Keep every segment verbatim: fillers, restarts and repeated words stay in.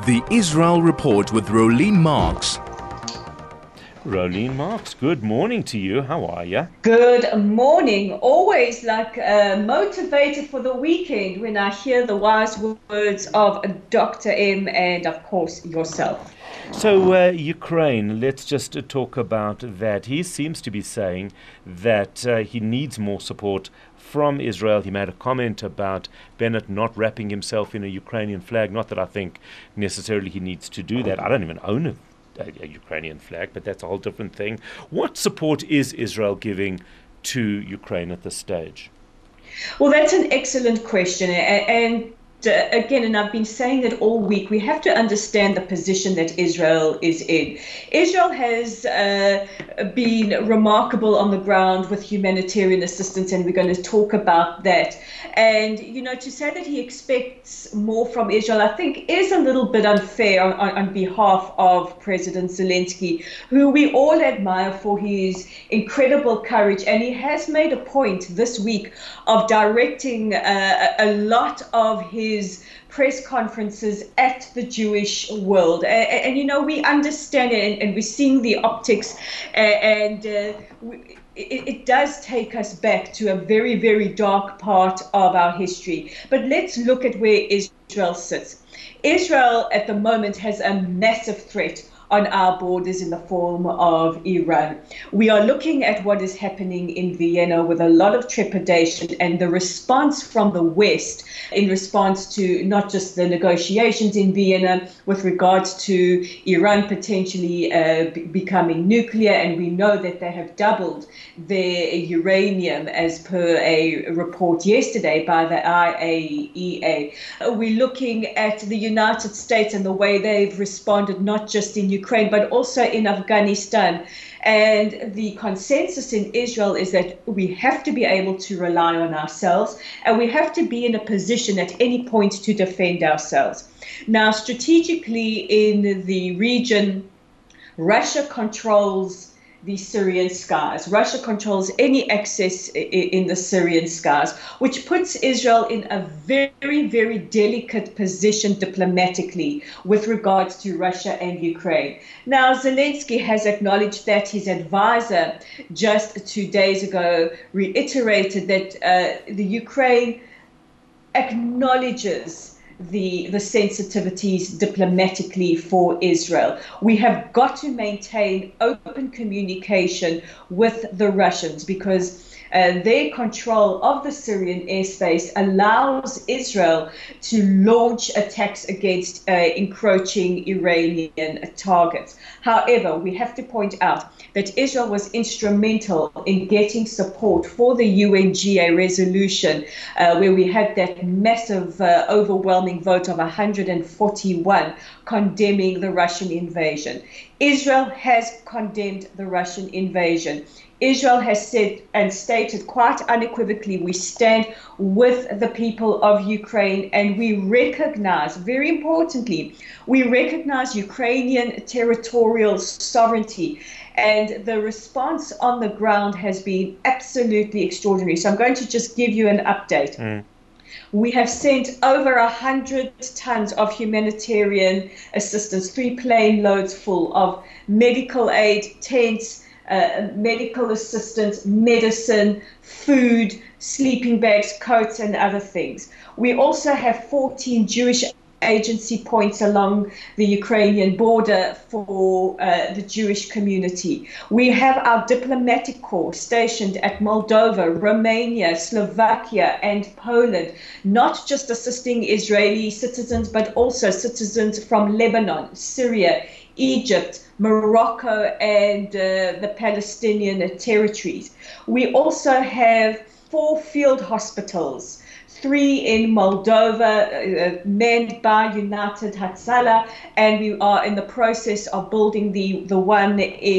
The Israel Report with Rolene Marks. Rolene Marks, good morning to you. How are you? Good morning. Always like uh, motivated for the weekend when I hear the wise words of Doctor M and, of course, yourself. So, uh, Ukraine, let's just uh, talk about that. He seems to be saying that uh, he needs more support from Israel. He made a comment about Bennett not wrapping himself in a Ukrainian flag. Not that I think necessarily he needs to do that. I don't even own a, a, a Ukrainian flag, but that's a whole different thing. What support is Israel giving to Ukraine at this stage? Well, that's an excellent question. And Uh, again, and I've been saying it all week, we have to understand the position that Israel is in. Israel has uh, been remarkable on the ground with humanitarian assistance, and we're going to talk about that. And, you know, to say that he expects more from Israel, I think is a little bit unfair on, on, on behalf of President Zelensky, who we all admire for his incredible courage. And he has made a point this week of directing uh, a lot of his his press conferences at the Jewish world. And, and you know, we understand it, and, and we're seeing the optics, and uh, we, it, it does take us back to a very, very dark part of our history. But let's look at where Israel sits. Israel at the moment has a massive threat on our borders in the form of Iran. We are looking at what is happening in Vienna with a lot of trepidation, and the response from the West in response to not just the negotiations in Vienna with regards to Iran potentially uh, b- becoming nuclear, and we know that they have doubled their uranium as per a report yesterday by the I A E A. We're looking at the United States and the way they've responded, not just in Ukraine, but also in Afghanistan. And the consensus in Israel is that we have to be able to rely on ourselves, and we have to be in a position at any point to defend ourselves. Now, strategically in the region, Russia controls the Syrian skies. Russia controls any access in the Syrian skies, which puts Israel in a very, very delicate position diplomatically with regards to Russia and Ukraine. Now, Zelensky has acknowledged that. His advisor just two days ago reiterated that uh, the Ukraine acknowledges the the sensitivities diplomatically for Israel. We have got to maintain open communication with the Russians, because Uh, their control of the Syrian airspace allows Israel to launch attacks against uh, encroaching Iranian targets. However, we have to point out that Israel was instrumental in getting support for the U N G A resolution, uh, where we had that massive, uh, overwhelming vote of one hundred forty-one condemning the Russian invasion. Israel has condemned the Russian invasion. Israel has said and stated quite unequivocally, we stand with the people of Ukraine, and we recognize, very importantly, we recognize Ukrainian territorial sovereignty. And the response on the ground has been absolutely extraordinary. So I'm going to just give you an update. Mm. We have sent over one hundred tons of humanitarian assistance, three plane loads full of medical aid, tents, Uh, medical assistance, medicine, food, sleeping bags, coats, and other things. We also have fourteen Jewish agency points along the Ukrainian border for uh, the Jewish community. We have our diplomatic corps stationed at Moldova, Romania, Slovakia, and Poland, not just assisting Israeli citizens, but also citizens from Lebanon, Syria, Egypt, Morocco, and uh, the Palestinian territories. We also have four field hospitals, three in Moldova, uh, manned by United Hatzalah, and we are in the process of building the, the one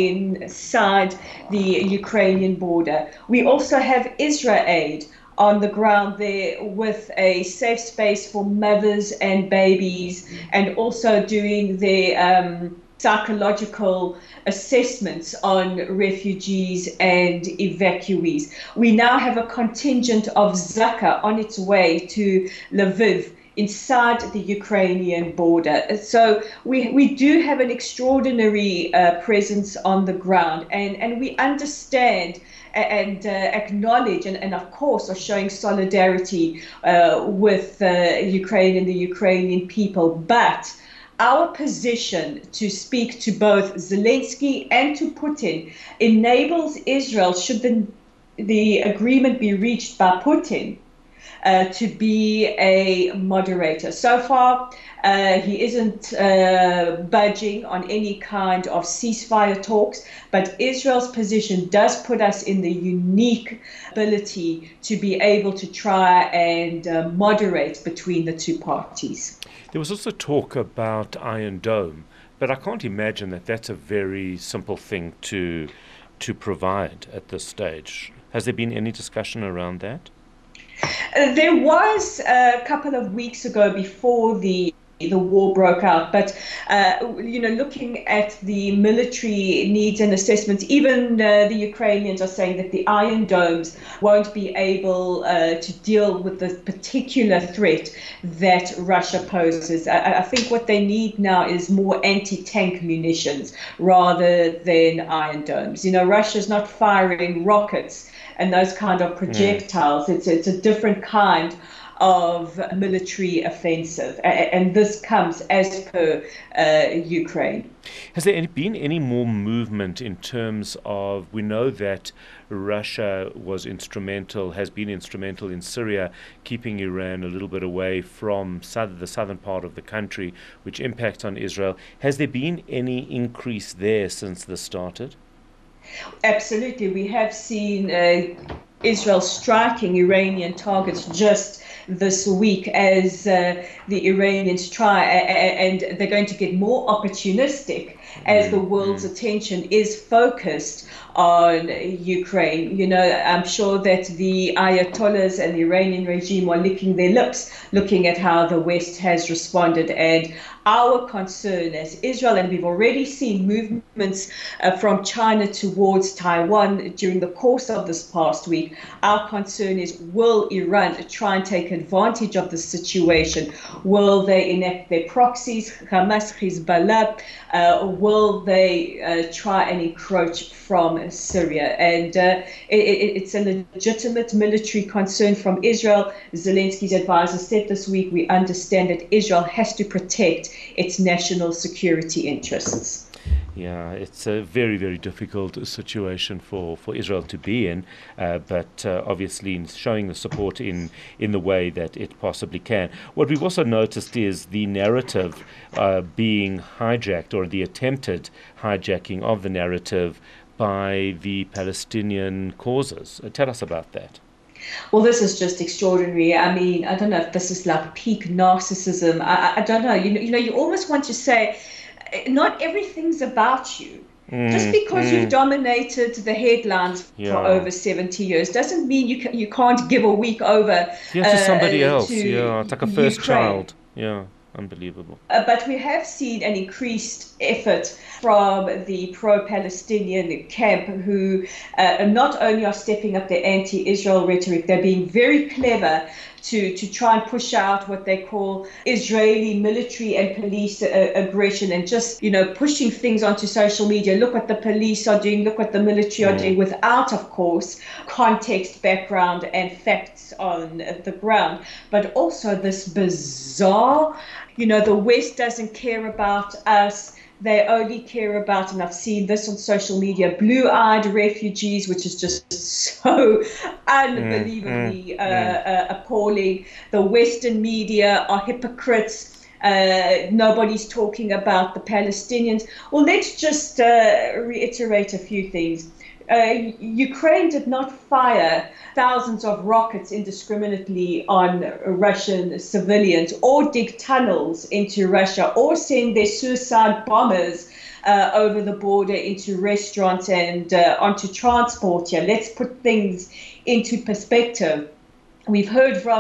inside the Ukrainian border. We also have Israel Aid on the ground there with a safe space for mothers and babies, and also doing the um, psychological assessments on refugees and evacuees. We now have a contingent of Zaka on its way to Lviv inside the Ukrainian border. So we, we do have an extraordinary uh, presence on the ground, and, and we understand and uh, acknowledge and, and of course are showing solidarity uh, with uh, Ukraine and the Ukrainian people. But our position to speak to both Zelensky and to Putin enables Israel, should the, the agreement be reached by Putin, uh, to be a moderator. So far, Uh, he isn't uh, budging on any kind of ceasefire talks, but Israel's position does put us in the unique ability to be able to try and uh, moderate between the two parties. There was also talk about Iron Dome, but I can't imagine that that's a very simple thing to to provide at this stage. Has there been any discussion around that? Uh, there was a couple of weeks ago before the the war broke out, but uh, you know, looking at the military needs and assessments, even uh, the Ukrainians are saying that the Iron Domes won't be able uh, to deal with the particular threat that Russia poses. I, I think what they need now is more anti-tank munitions rather than Iron Domes. You know, Russia's not firing rockets and those kind of projectiles. Mm. It's it's a different kind of military offensive, and this comes as per uh, Ukraine. Has there any, been any more movement in terms of, we know that Russia was instrumental, has been instrumental in Syria, keeping Iran a little bit away from south, the southern part of the country, which impacts on Israel. Has there been any increase there since this started? Absolutely. We have seen uh, Israel striking Iranian targets just this week as uh, the Iranians try, and they're going to get more opportunistic as the world's attention is focused on Ukraine. You know, I'm sure that the Ayatollahs and the Iranian regime are licking their lips looking at how the West has responded. And our concern as Israel, and we've already seen movements uh, from China towards Taiwan during the course of this past week, our concern is, will Iran try and take advantage of the situation? Will they enact their proxies, Hamas, Hezbollah? Uh, will they uh, try and encroach from Syria? And uh, it, it, it's a legitimate military concern from Israel. Zelensky's advisor said this week, we understand that Israel has to protect its national security interests. Yeah, it's a very, very difficult situation for, for Israel to be in, uh, but uh, obviously in showing the support in, in the way that it possibly can. What we've also noticed is the narrative uh, being hijacked, or the attempted hijacking of the narrative by the Palestinian causes. Uh, tell us about that. Well, this is just extraordinary. I mean, I don't know if this is like peak narcissism. I, I don't know. You know, you know, you almost want to say, not everything's about you. Mm, Just because mm. you've dominated the headlines yeah. for over seventy years doesn't mean you can, you can't give a week over yeah, to uh, somebody else. To yeah, it's like a first Ukraine. child. Yeah. Unbelievable. Uh, but we have seen an increased effort from the pro-Palestinian camp, who uh, not only are stepping up their anti-Israel rhetoric, they're being very clever to, to try and push out what they call Israeli military and police uh, aggression, and just, you know, pushing things onto social media. Look what the police are doing, look what the military are mm. doing, without, of course, context, background, and facts on the ground. But also this bizarre, you know, the West doesn't care about us. They only care about, and I've seen this on social media, blue-eyed refugees, which is just so unbelievably mm, mm, uh, mm. Uh, appalling. The Western media are hypocrites. Uh, nobody's talking about the Palestinians. Well, let's just uh, reiterate a few things. Uh, Ukraine did not fire thousands of rockets indiscriminately on Russian civilians, or dig tunnels into Russia, or send their suicide bombers uh, over the border into restaurants and uh, onto transport here. Let's put things into perspective. We've heard from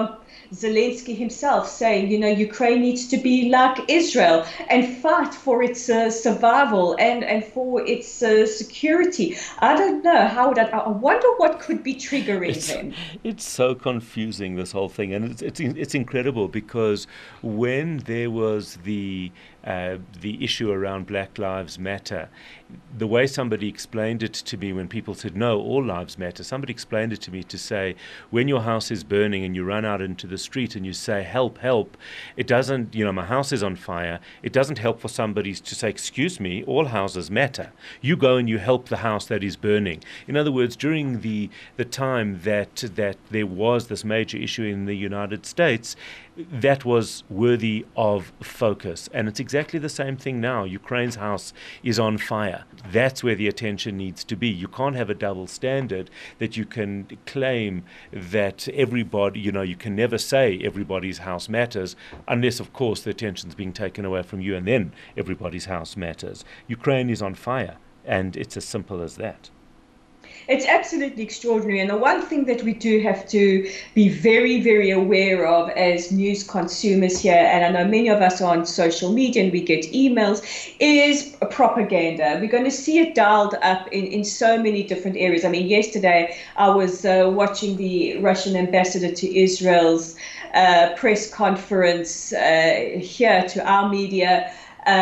Zelensky himself saying, you know, Ukraine needs to be like Israel and fight for its uh, survival and, and for its uh, security. I don't know how that, I wonder what could be triggering It's, them. it's so confusing, this whole thing, and it's it's it's incredible because when there was the uh, the issue around Black Lives Matter, the way somebody explained it to me when people said no, all lives matter, somebody explained it to me to say when your house is burning and you run out into the street and you say help, help, it doesn't, you know, my house is on fire. It doesn't help for somebody to say, excuse me, all houses matter. You go and you help the house that is burning. In other words, during the the time that that there was this major issue in the United States, that was worthy of focus. And it's exactly the same thing now. Ukraine's house is on fire. That's where the attention needs to be. You can't have a double standard that you can claim that everybody, you know, you can never say everybody's house matters unless, of course, the attention's being taken away from you and then everybody's house matters. Ukraine is on fire, and it's as simple as that. It's absolutely extraordinary. And the one thing that we do have to be very, very aware of as news consumers here, and I know many of us are on social media and we get emails, is propaganda. We're going to see it dialed up in, in so many different areas. I mean, yesterday I was uh, watching the Russian ambassador to Israel's uh, press conference uh, here to our media. Uh,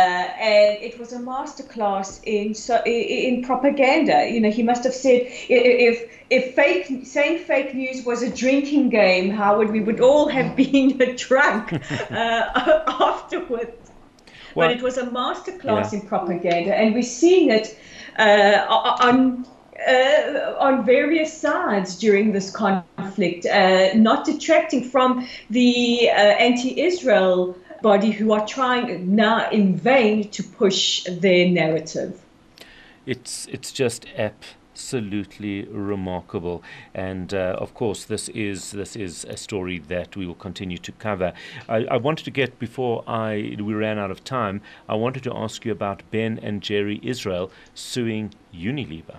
and it was a masterclass in so in propaganda. You know, he must have said if if fake saying fake news was a drinking game, how would we would all have been drunk uh, afterwards? Well, but it was a masterclass yeah. in propaganda, and we're seeing it uh, on. Uh, on various sides during this conflict, uh, not detracting from the uh, anti-Israel body who are trying now in vain to push their narrative. It's it's just absolutely remarkable, and uh, of course this is this is a story that we will continue to cover. I, I wanted to get before I we ran out of time. I wanted to ask you about Ben and Jerry Israel suing Unilever.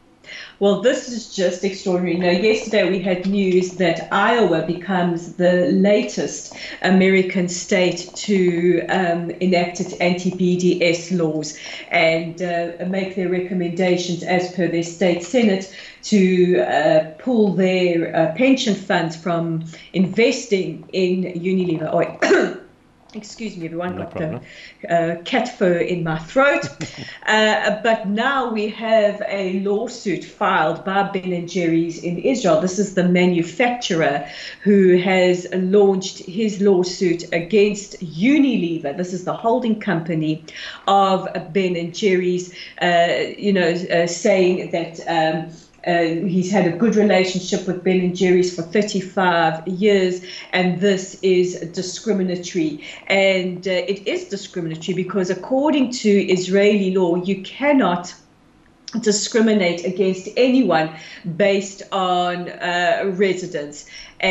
Well, this is just extraordinary. Now, yesterday we had news that Iowa becomes the latest American state to um, enact its anti-B D S laws and uh, make their recommendations as per their state Senate to uh, pull their uh, pension funds from investing in Unilever. Oh, excuse me, everyone, no got problem. the uh, cat fur in my throat. uh, but now we have a lawsuit filed by Ben and Jerry's in Israel. This is the manufacturer who has launched his lawsuit against Unilever. This is the holding company of Ben and Jerry's, uh, you know, uh, saying that um, Uh, he's had a good relationship with Ben and Jerry's for thirty-five years, and this is discriminatory. And uh, it is discriminatory because according to Israeli law, you cannot discriminate against anyone based on uh, residence.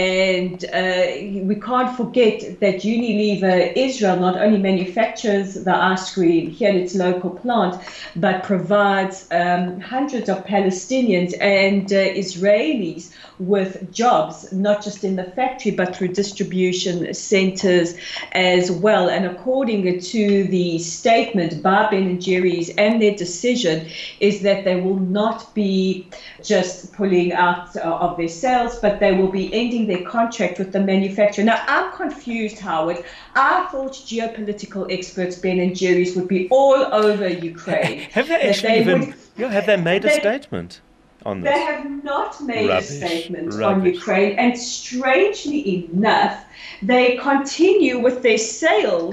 And uh, we can't forget that Unilever Israel not only manufactures the ice cream here at its local plant, but provides um, hundreds of Palestinians and uh, Israelis with jobs, not just in the factory, but through distribution centers as well. And according to the statement by Ben and Jerry's, and their decision is that they will not be just pulling out uh, of their sales, but they will be ending their contract with the manufacturer. Now, I'm confused, Howard. I thought geopolitical experts, Ben and Jerry's, would be all over Ukraine. Have they actually they even, would, yeah, have they made a they, statement on this? They have not made Rubbish. a statement Rubbish. on Ukraine, and strangely enough, they continue with their sales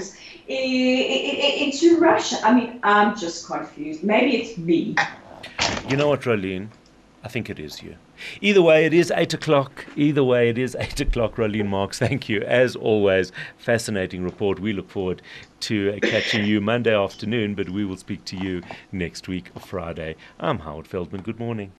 into Russia. I mean, I'm just confused. Maybe it's me. You know what, Rolene? I think it is you. Either way, it is eight o'clock. Either way, it is eight o'clock. Rolene Marks, thank you. As always, fascinating report. We look forward to catching you Monday afternoon, but we will speak to you next week, Friday. I'm Howard Feldman. Good morning.